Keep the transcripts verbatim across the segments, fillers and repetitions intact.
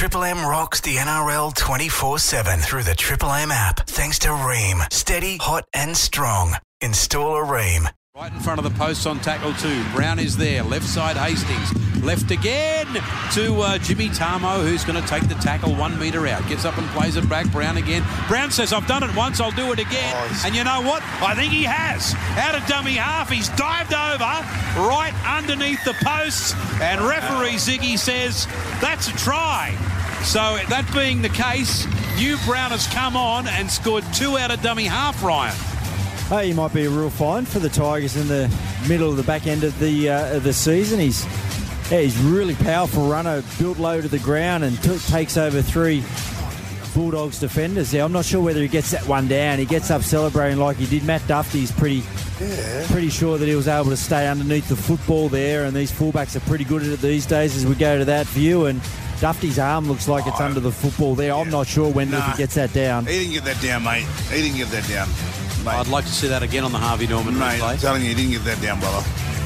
Triple M rocks the N R L twenty-four seven through the Triple M app. Thanks to Rheem. Steady, hot and strong. Install a Rheem. Right in front of the posts on tackle two. Brown is there. Left side Hastings. Left again to uh, Jimmy Tarmo, who's going to take the tackle one metre out. Gets up and plays it back. Brown again. Brown says, I've done it once, I'll do it again. Oh, and you know what? I think he has. Out of dummy half, he's dived over right underneath the posts. And referee Ziggy says, that's a try. So that being the case, New Brown has come on and scored two out of dummy half, Ryan. Hey, he might be a real find for the Tigers in the middle of the back end of the uh, of the season. He's yeah, he's really powerful runner, built low to the ground and t- takes over three Bulldogs defenders there. I'm not sure whether he gets that one down. He gets up celebrating like he did. Matt Duffy's pretty yeah. pretty sure that he was able to stay underneath the football there, and these fullbacks are pretty good at it these days as we go to that view. And Duffy's arm looks like it's oh, under the football there. Yeah. I'm not sure when nah, if he gets that down. He didn't get that down, mate. He didn't get that down. Mate. I'd like to see that again on the Harvey Norman Mate, replay. I'm telling you, you didn't get that down, brother.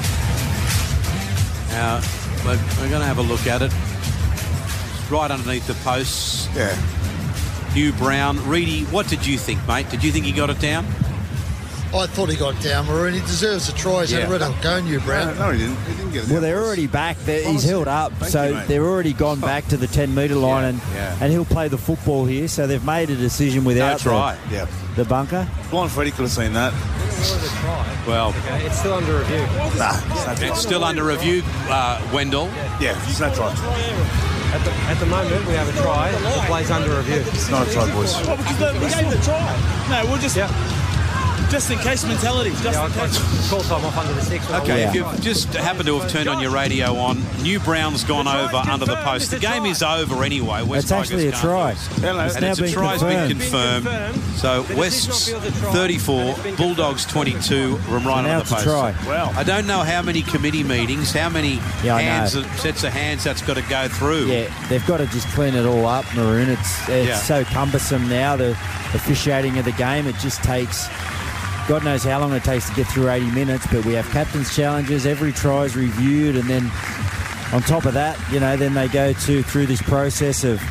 Now, we're, we're going to have a look at it. It's right underneath the posts. Yeah. New Brown. Reedy, what did you think, mate? Did you think he got it down? I thought he got it down, Maroon. He deserves a try. He's yeah. had a red up go, New Brown. No, no, he didn't. He didn't get it down. Well, they're already back. They're, he's held up, Thank so you, they're already gone back to the ten metre line, yeah, and, yeah. and he'll play the football here. So they've made a decision without no try. The, yeah. the bunker. Blind Freddie could have seen that. Well, okay, it's still under review. Nah, it's, it's still under review, uh, Wendell. Yeah, it's no try. At the, at the moment, we have a try. The play's under review. It's not a try, boys. Well, because we gave the try. No, we'll just... Yeah. Just in case mentality. Just yeah, in case. Call time off under the six. Okay, yeah. if you just happen to have turned on your radio on, New Brown's gone over under the post. The game is over anyway. West it's actually a try. It's and it's a try has been confirmed. So West's thirty-four, Bulldogs twenty-two, from right under the post. Try. Well, I don't know how many committee meetings, how many yeah, hands, sets of hands that's got to go through. Yeah, they've got to just clean it all up, Maroon. It's it's yeah. so cumbersome now, the officiating of the game. It just takes... God knows how long it takes to get through eighty minutes, but we have captain's challenges. Every try is reviewed, and then on top of that, you know, then they go to through this process of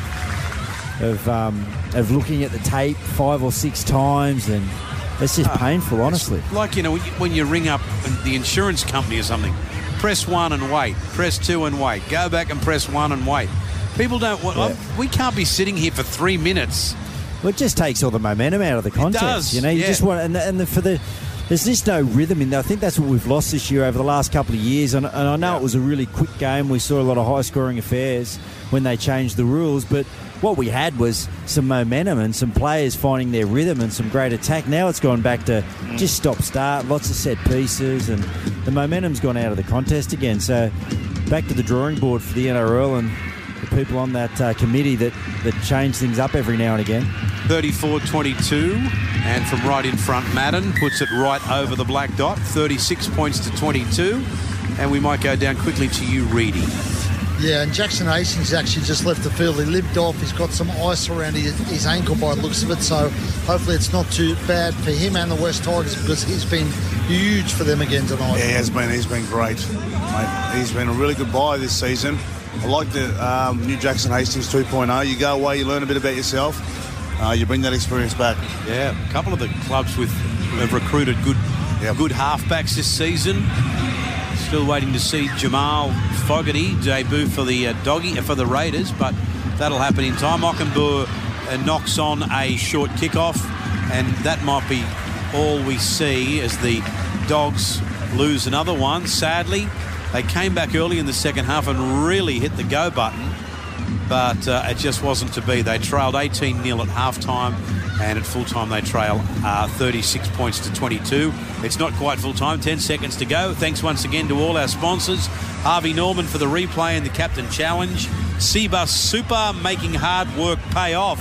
of um, of looking at the tape five or six times, and it's just uh, painful, honestly. Like, you know, when you ring up the insurance company or something, press one and wait, press two and wait, go back and press one and wait. People don't want. Yeah. We can't be sitting here for three minutes. Well, it just takes all the momentum out of the contest. It does, you know, you yeah. just want, and, the, and the, for the, there's just no rhythm in there. I think that's what we've lost this year over the last couple of years. And, and I know yeah. it was a really quick game. We saw a lot of high-scoring affairs when they changed the rules, but what we had was some momentum and some players finding their rhythm and some great attack. Now it's gone back to just stop-start, lots of set pieces, and the momentum's gone out of the contest again. So back to the drawing board for the N R L and the people on that uh, committee that, that change things up every now and again. thirty-four twenty-two, and from right in front, Madden puts it right over the black dot, thirty-six points to twenty-two, and we might go down quickly to you, Reedy. Yeah, and Jackson Hastings actually just left the field. He limped off. He's got some ice around his, his ankle by the looks of it, so hopefully it's not too bad for him and the West Tigers, because he's been huge for them again tonight. Yeah, he has been. He's been great, mate. He's been a really good buy this season. I like the um, new Jackson Hastings two point oh. You go away, you learn a bit about yourself. Uh, you bring that experience back. Yeah, a couple of the clubs with have recruited good yep. good halfbacks this season. Still waiting to see Jamal Fogarty debut for the uh, doggy for the Raiders, but that'll happen in time. Ockenburg uh, knocks on a short kickoff, and that might be all we see as the Dogs lose another one. Sadly, they came back early in the second half and really hit the go button, but uh, it just wasn't to be. They trailed eighteen nil at halftime, and at full time they trail uh, thirty-six points to twenty-two. It's not quite full time, ten seconds to go. Thanks once again to all our sponsors. Harvey Norman for the replay and the Captain Challenge. Cbus Super, making hard work pay off.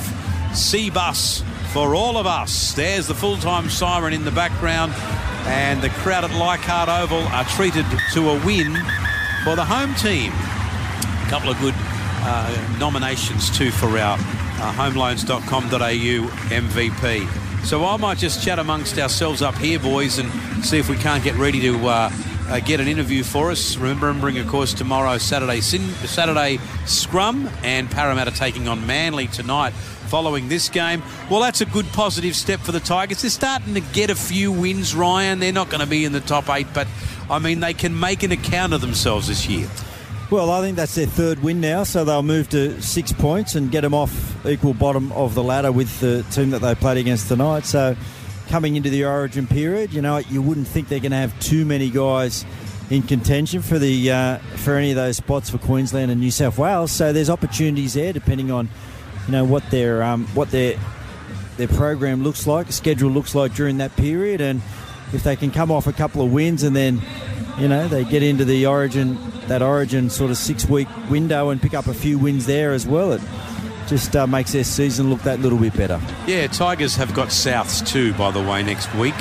Cbus for all of us. There's the full-time siren in the background, and the crowd at Leichhardt Oval are treated to a win for the home team. A couple of good uh, nominations too for our uh, homeloans dot com dot a u M V P. So I might just chat amongst ourselves up here, boys, and see if we can't get ready to uh, uh, get an interview for us. Remembering, of course, tomorrow, Saturday, Saturday scrum, and Parramatta taking on Manly tonight following this game. Well, that's a good positive step for the Tigers. They're starting to get a few wins, Ryan. They're not going to be in the top eight, but, I mean, they can make an account of themselves this year. Well, I think that's their third win now, so they'll move to six points and get them off equal bottom of the ladder with the team that they played against tonight. So coming into the Origin period, you know, you wouldn't think they're going to have too many guys in contention for the uh, for any of those spots for Queensland and New South Wales. So there's opportunities there, depending on, you know, what their um, what their their program looks like, schedule looks like during that period, and if they can come off a couple of wins and then, you know, they get into the Origin, that Origin sort of six-week window and pick up a few wins there as well, it just uh, makes their season look that little bit better. Yeah, Tigers have got Souths too, by the way, next week,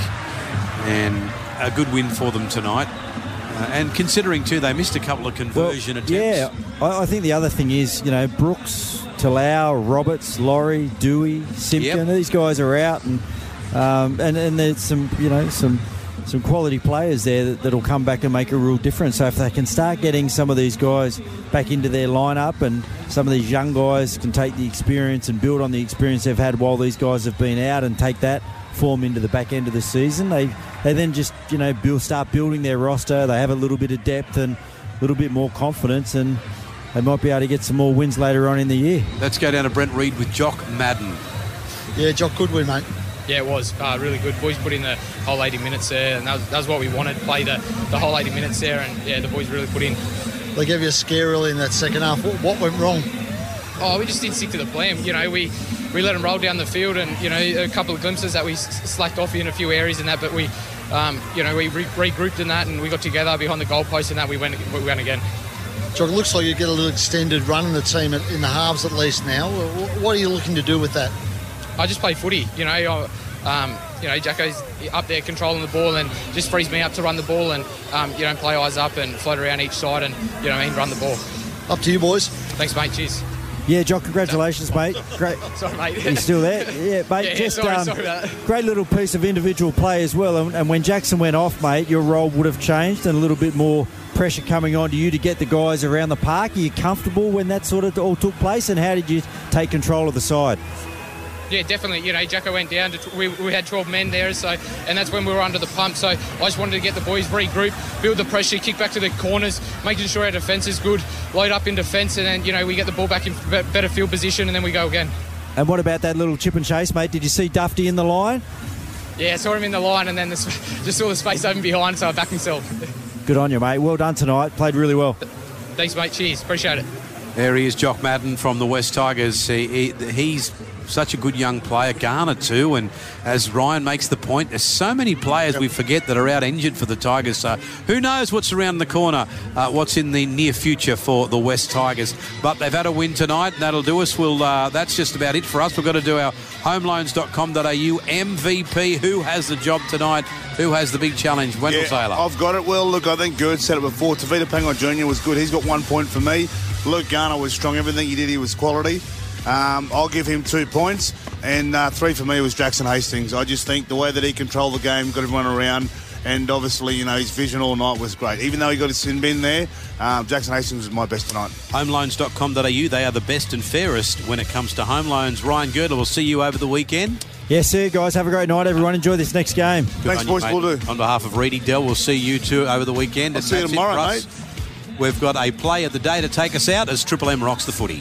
and a good win for them tonight. Uh, and considering too, they missed a couple of conversion well, attempts. Yeah, I, I think the other thing is, you know, Brooks, Talau, Roberts, Laurie, Dewey, Simpkin, yep. These guys are out, and um, and and there's some, you know, some. some quality players there that, that'll come back and make a real difference. So if they can start getting some of these guys back into their lineup, and some of these young guys can take the experience and build on the experience they've had while these guys have been out and take that form into the back end of the season, they they then just, you know, build, start building their roster. They have a little bit of depth and a little bit more confidence, and they might be able to get some more wins later on in the year. Let's go down to Brent Reid with Jock Madden. Yeah, Jock, good win, mate. Yeah, it was uh, really good. Boys put in the whole eighty minutes there, and that was, that was what we wanted, play the, the whole eighty minutes there, and yeah, the boys really put in. They gave you a scare early in that second half. What, what went wrong? Oh, we just didn't stick to the plan. You know, we, we let them roll down the field, and, you know, a couple of glimpses that we slacked off in a few areas in that, but we, um, you know, we re- regrouped in that, and we got together behind the goalpost, and that we went, we went again. Jock, it looks like you get a little extended run in the team in the halves at least now. What are you looking to do with that? I just play footy, you know. Um, you know, Jacko's up there controlling the ball and just frees me up to run the ball and, um, you know, play eyes up and float around each side and, you know, I mean, run the ball. Up to you, boys. Thanks, mate. Cheers. Yeah, Jock, congratulations, mate. Great. Sorry, mate. You still there? Yeah, mate. Yeah, just sorry, um, sorry about that. Great little piece of individual play as well. And, and when Jackson went off, mate, your role would have changed and a little bit more pressure coming on to you to get the guys around the park. Are you comfortable when that sort of all took place? And how did you take control of the side? Yeah, definitely. You know, Jacko went down. To, we, we had twelve men there, so and that's when we were under the pump. So I just wanted to get the boys regroup, build the pressure, kick back to the corners, making sure our defence is good, load up in defence, and then, you know, we get the ball back in better field position, and then we go again. And what about that little chip and chase, mate? Did you see Dufty in the line? Yeah, I saw him in the line, and then the, just saw the space open behind, so I backed myself. Good on you, mate. Well done tonight. Played really well. Thanks, mate. Cheers. Appreciate it. There he is, Jock Madden from the West Tigers. He, he, he's such a good young player. Garner too, and as Ryan makes the point, there's so many players we forget that are out injured for the Tigers. So who knows what's around the corner, uh, what's in the near future for the West Tigers. But they've had a win tonight, and that'll do us. We'll, uh, that's just about it for us. We've got to do our homeloans dot com dot a u M V P. Who has the job tonight? Who has the big challenge? Wendell yeah, Taylor. I've got it. Well, look, I think Gerd said it before. Tavita Pangai Junior was good. He's got one point for me. Luke Garner was strong. Everything he did, he was quality. Um, I'll give him two points. And uh, three for me was Jackson Hastings. I just think the way that he controlled the game, got everyone around, and obviously, you know, his vision all night was great. Even though he got his sin bin there, um, Jackson Hastings was my best tonight. homeloans dot com dot a u, they are the best and fairest when it comes to home loans. Ryan Girdler, will see you over the weekend. Yes, sir, guys. Have a great night, everyone. Enjoy this next game. Good Thanks, boys. You, we'll do. On behalf of Reedy Dell, we'll see you two over the weekend. I'll and see you tomorrow, mate. We've got a play of the day to take us out as Triple M rocks the footy.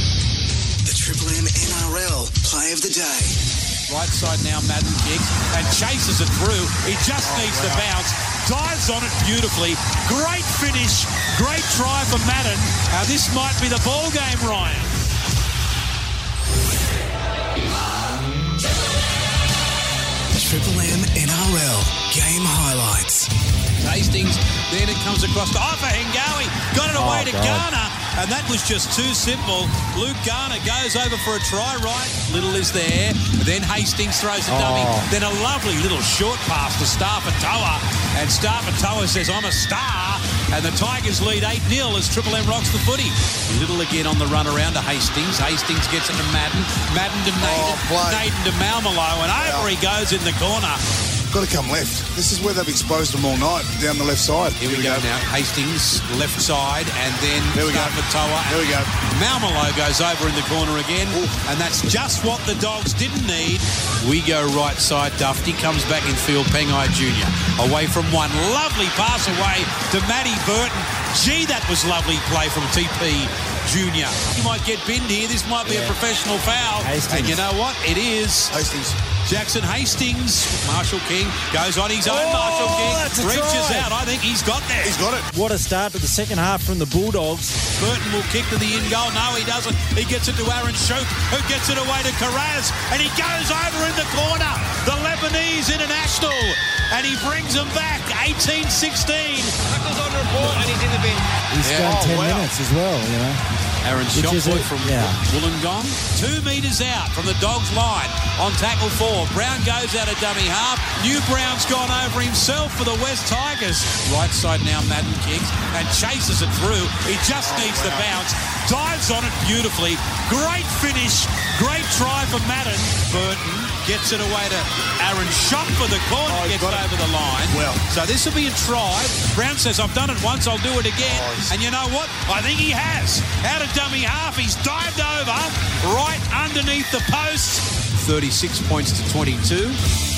The Triple M N R L play of the day. Right side now, Madden kicks and chases it through. He just oh, needs wow. to bounce. Dives on it beautifully. Great finish. Great try for Madden. Now this might be the ball game, Ryan. Triple M N R L game highlights. Hastings, then it comes across to Offa Hengawi. Got it away oh, to God. Garner. And that was just too simple. Luke Garner goes over for a try right. Little is there. Then Hastings throws a dummy. Oh. Then a lovely little short pass to Starfatoa. And Starfatoa says, I'm a star. And the Tigers lead eight nil as Triple M rocks the footy. Little again on the run around to Hastings. Hastings gets it to Madden. Madden to Naden. Oh, Naden to Malmelo. And over yeah. he goes in the corner. Got to come left. This is where they've exposed them all night, down the left side. Here, Here we, we go, go now. Hastings, left side, and then there we go. Matoa. There we go. Maumalo goes over in the corner again, Ooh. and that's just what the Dogs didn't need. We go right side. Dufty comes back in field. Pengai Junior away from one. Lovely pass away to Matty Burton. Gee, that was lovely play from T P Junior He might get binned here. This might be yeah. a professional foul. Hastings. And you know what? It is. Hastings. Jackson Hastings. Marshall King goes on his own. Oh, Marshall King reaches try. out. I think he's got there. He's got it. What a start to the second half from the Bulldogs. Burton will kick to the in goal. No, he doesn't. He gets it to Aaron Shouk, who gets it away to Karaz, and he goes over in the corner. The Lebanese international, and he brings them back. eighteen sixteen. Tackles on report, and he's in the bin. He's yeah. done oh, ten wow. minutes as well, you know. Aaron Shotboy from yeah. Wollongong. Two metres out from the Dogs' line on tackle four. Brown goes out of dummy half. New Brown's gone over himself for the West Tigers. Right side now, Madden kicks and chases it through. He just oh, needs wow. the bounce. Dives on it beautifully. Great finish. Great try for Madden. Burton gets it away to Aaron Shouk for the corner. Oh, gets over the line. Well. So this will be a try. Brown says, I've done it once, I'll do it again. Oh, and you know what? I think he has. Out of dummy half, he's dived over right underneath the post. thirty-six points to twenty-two.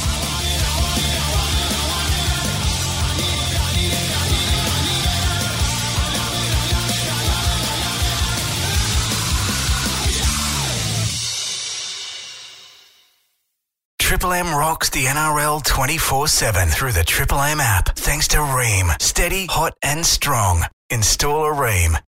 Triple M rocks the N R L twenty-four seven through the Triple M app. Thanks to Ream. Steady, hot and strong. Install a Ream.